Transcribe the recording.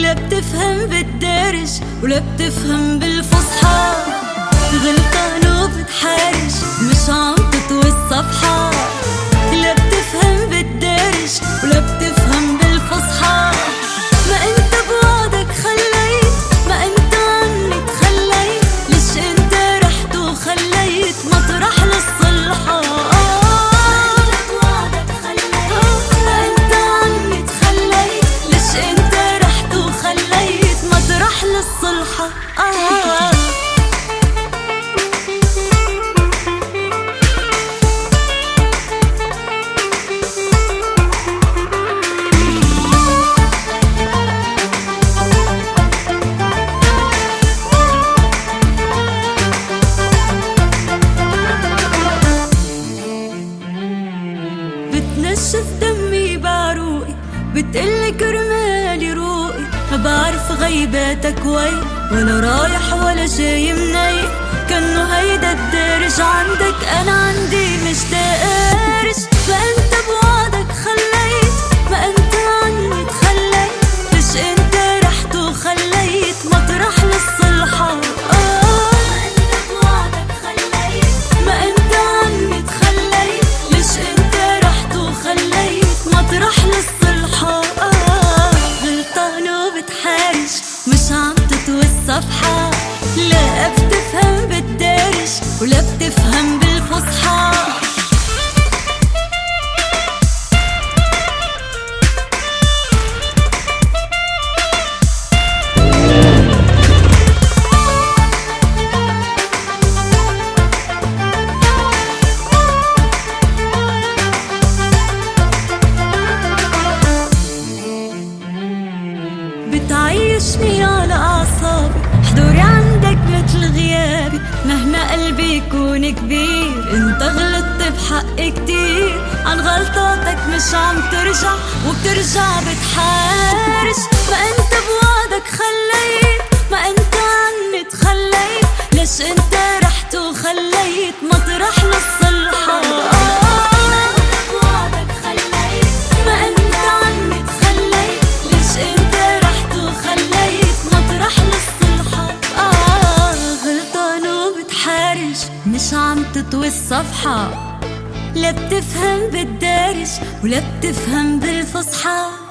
لا بتفهم بالدارج ولا بتفهم بالفصحى. غلطان وبتحارش مش عم تطوي الصفحة. لا بتفهم بالدارج ولا بتفهم بالفصحى. ما انت بوعدك خليت، ما انت عني تخليت. ليش انت رحت وخليت مطرح للصلحة. للصلحة بتنشف دمي بعروقي، بتقلي كرمالي روقي. ما بعرف غيباتك وين، ولا رايح ولا جاي منين. كأنه هيدا الدارج عندك، أنا عندي مش دارج. ما أنت بوعدك خليت، ما أنت عني تخليت. ليش أنت رحت وخليت مطرح للصلحة. ما أنت بوعدك خليت، ما أنت عني تخليت. ليش أنت رحت وخليت مطرح للصلحة. مش عم تطوي الصفحة. لا بتفهم بالدارج ولا بتفهم بالفصحى. بتعيشني على أعصابي، حضوري عندك مثل غيابي. مهما قلبي يكون كبير، انت غلطت بحق كتير. عن غلطاتك مش عم ترجع، وبترجع بتحارش. ما انت بوعدك خليت، ما انت عني تخليت. ليش انت رحت وخليت مطرح للصلحة. مش عم تطوي الصفحة. لا بتفهم بالدارج ولا بتفهم بالفصحى.